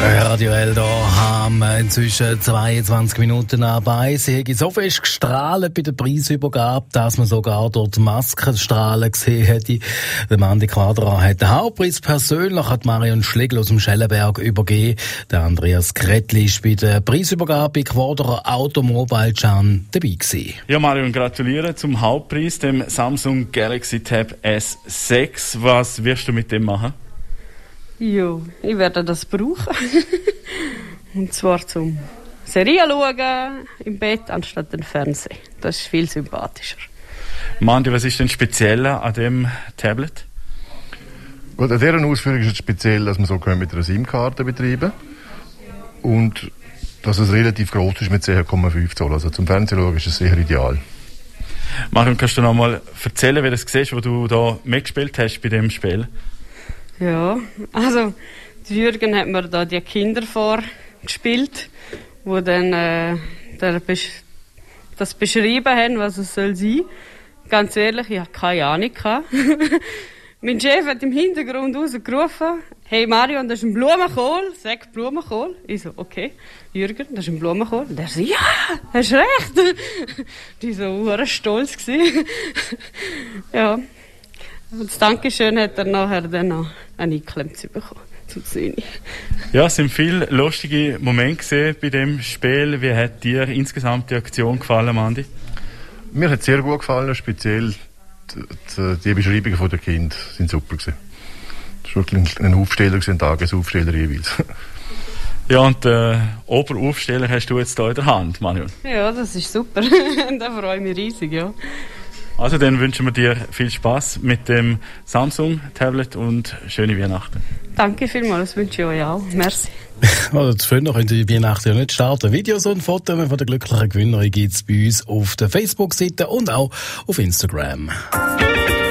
Radio Eldo haben inzwischen 22 Minuten ab 1. Sie haben so fest gestrahlt bei der Preisübergabe, dass man sogar durch die Maskenstrahlen gesehen hätte. Der Mandi Quadra hat den Hauptpreis persönlich an Marion Schlegel aus dem Schellenberg übergeben. Der Andreas Kretli ist bei der Preisübergabe bei Quadra Automobile Can dabei gewesen. Ja, Marion, gratuliere zum Hauptpreis, dem Samsung Galaxy Tab S6. Was wirst du mit dem machen? Ja, ich werde das brauchen. Und zwar zum Serien schauen im Bett anstatt den Fernsehen. Das ist viel sympathischer. Mandi, was ist denn speziell an dem Tablet? Gut, an dieser Ausführung ist es speziell, dass man so mit einer SIM-Karte betreiben und dass es relativ groß ist mit 10,5 Zoll. Also zum Fernsehen schauen ist es sicher ideal. Marion, kannst du noch mal erzählen, wie du das siehst, wo du da mitgespielt hast bei dem Spiel? Ja, also Jürgen hat mir da die Kinder vorgespielt, wo dann das beschrieben haben, was es soll sein. Ganz ehrlich, ich hatte keine Ahnung. Mein Chef hat im Hintergrund rausgerufen: «Hey Marion, das ist ein Blumenkohl, sag Blumenkohl.» Ich so: «Okay, Jürgen, das ist ein Blumenkohl.» Und er so: «Ja, hast recht.» Die so stolz gewesen. Ja. Und das Dankeschön hat er nachher dann noch eingeklemmt bekommen. Ja, es sind viele lustige Momente gesehen bei dem Spiel. Wie hat dir insgesamt die Aktion gefallen, Mandi? Mir hat es sehr gut gefallen, speziell die Beschreibungen der Kinder sind super gewesen. Das war wirklich ein Aufsteller, ein Tagesaufsteller jeweils. Ja, und Oberaufsteller hast du jetzt hier in der Hand, Marion. Ja, das ist super. Da freue ich mich riesig, ja. Also dann wünschen wir dir viel Spaß mit dem Samsung-Tablet und schöne Weihnachten. Danke vielmals, das wünsche ich euch auch. Merci. Also zu früh könnt ihr die Weihnachten ja nicht starten. Videos und Fotos von der glücklichen Gewinnerin gibt es bei uns auf der Facebook-Seite und auch auf Instagram.